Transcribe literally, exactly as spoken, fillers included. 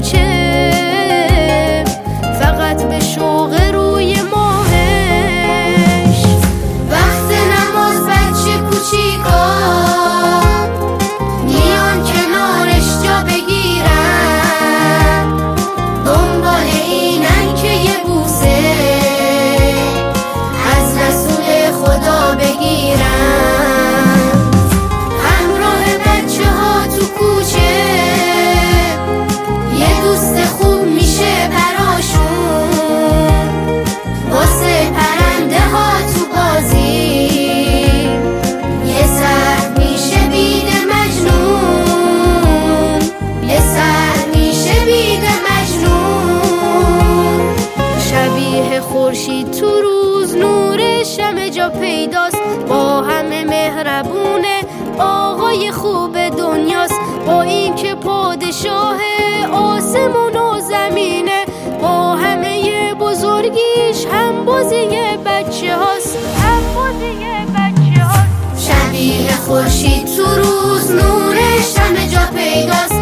کوچه فقط به شوق روی ماهش. وقت نماز بچه کوچیکا میان کنارش جا بگیرن، دنبال اینن که یه بوسه از رسول خدا بگیرن. همراه بچه ها تو کوچه یه دوست خوب میشه براشون، واسه پرنده ها تو بازی یه سر میشه بید مجنون، یه سر میشه بید مجنون. شبیه خورشید تو روز نورش همه جا پیداست، با همه مهربونه، آقای خوب دنیاست. با این که پادشاه آسمون و زمینه، با همه بزرگیش هم بازی بچه هاست، هم بازی بچه هاست. شبیه خورشید تو روز نورش همه جا پیداست،